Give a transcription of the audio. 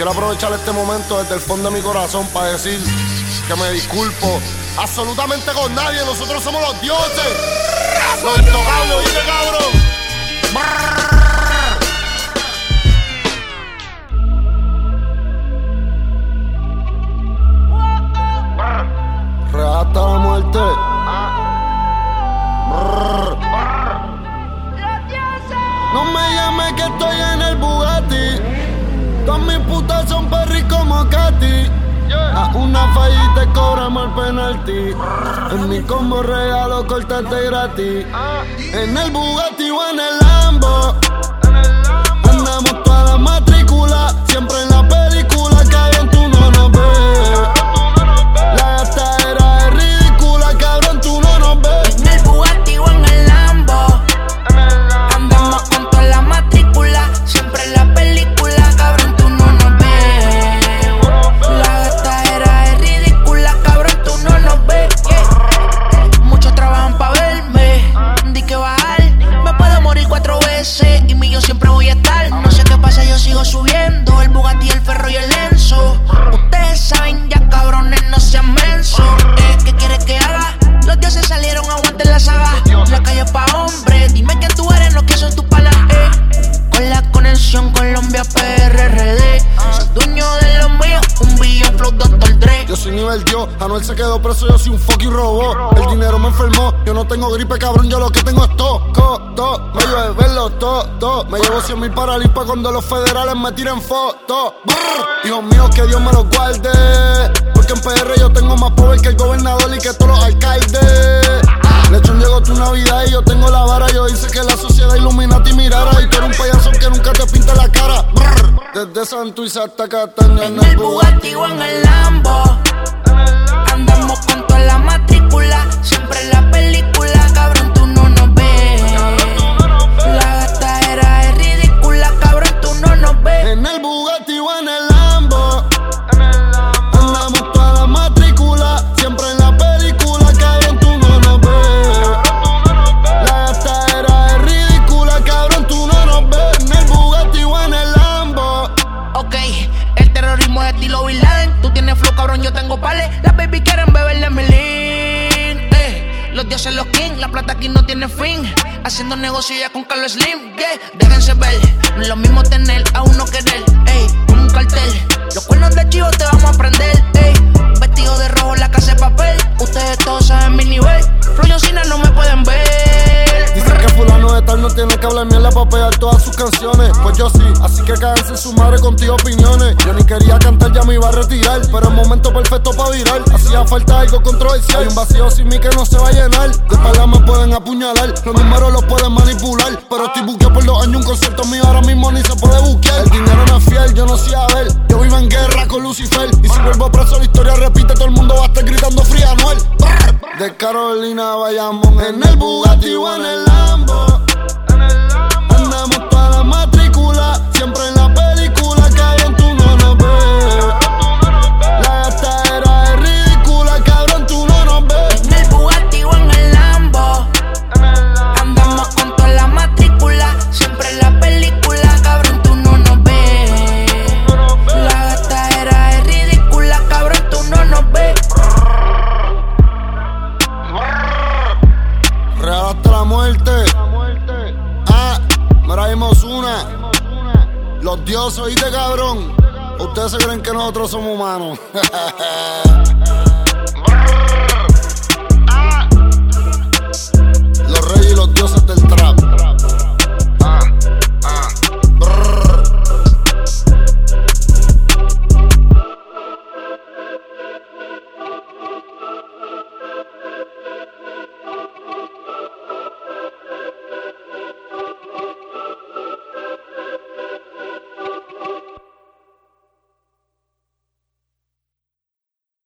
quiero aprovechar este momento desde el fondo de mi corazón para decir que me disculpo absolutamente con nadie. Nosotros somos los dioses, los intocables, ¿oíste, cabrón? Real hasta la muerte. No me llames que estoy en el Bugatti. Todas mis putas son perris como Katy. A una falla y te cobramos el penalti. En mi combo regalo cortarte gratis. En el Bugatti o en el Lambo. Andamos toda la matrícula. Siempre en la película, cabrón, tú no nos ves. La gastadera es ridícula, cabrón, tú no nos ves. En el Bugatti o en el Lambo. Andamos con toda la matrícula. Siempre en la película, cabrón, tú no nos ves. La gastadera es ridícula, cabrón, tú no nos ves. Muchos trabajan pa' verme. Di que bajar, me puedo morir 4 veces. Y yo siempre voy a estar. No sé qué pasa, yo sigo subiendo. El Bugatti, el Ferro y el Enzo. Ustedes saben ya, cabrones, no sean mensos. ¿Qué quieres que haga? Los dioses salieron, aguanten la saga. La calle es pa' hombres. Dime quién tú eres, no que son tus panas. Con la conexión Colombia PRRD. Soy dueño de lo mío, un billón flow Dr. Dre. Yo soy nivel Dios, Anuel se quedó preso, yo soy un fucking robot. El dinero me enfermó, yo no tengo gripe, cabrón, yo lo que tengo es todo. Me llevo de verlo todo. Me llevo 100.000 para limpa cuando los federales me tiren fotos. Hijos míos, que Dios me los guarde. Porque en PR yo tengo más poder que el gobernador y que todos los alcaldes. Lechón, llegó tu Navidad y yo tengo la vara. Yo hice que la sociedad Illuminati mirara. Y tú eres un payaso que nunca te pinta la cara. Desde Santurce hasta Cataña. En el Bugatti o en el Lambo. Andamos con toda la matrícula. Siempre en la película, cabrón, tú no nos ves. La gastadera es ridícula, cabrón, tú no nos ves. En el Bugatti o en el Lambo. Andamos toda la matrícula. Siempre en la película, cabrón, tú no nos ves. La gastadera es ridícula, cabrón, tú no nos ves. En el Bugatti o en el Lambo. Ok, el terrorismo es estilo Bin Laden. Tú tienes flow, cabrón, yo tengo pales. Las baby quieren beber de mi lean. Los dioses, los king, la plata aquí no tiene fin. Haciendo negocio ya con Carlos Slim, yeah. Déjense ver, no es lo mismo tener a uno querer, con un cartel. Los cuernos de chivo te vamos a prender, vestido de rojo, la casa de papel. Ustedes todos saben mi nivel. Floyocina no me pueden ver. Dicen que fulano de tal no tiene que hablar mierda para pegar todas sus canciones. Pues yo sí, así que cáganse su madre contigo opiniones. Yo ni quería cantar, ya me iba a retirar, pero el momento perfecto para virar. Hacía falta algo controversial. Hay un vacío sin mí que no se va a llenar. De espalda me pueden apuñalar, los números los pueden manipular. Pero estoy buqueado por 2 años, un concierto mío ahora mismo ni se puede buquear. El dinero no es fiel, yo no sé a ver. Yo vivo en guerra con Lucifer. Y si vuelvo preso la historia repite, todo el mundo va a estar gritando Free Anuel. De Carolina Bayamón, en el Bugatti o en el Lambo. Andamos toda la matrícula. Siempre en la película, cabrón, tú no nos ves. La gastadera es ridícula, cabrón, tú no nos ves. En el Bugatti o en el Lambo. Andamos con toda la matrícula. Siempre en la película, cabrón, tú no nos ves. La gastadera es ridícula, cabrón, tú no nos ves. Real hasta la muerte. Mira, vimos una. Los dioses, ¿oíste, cabrón? Ustedes se creen que nosotros somos humanos.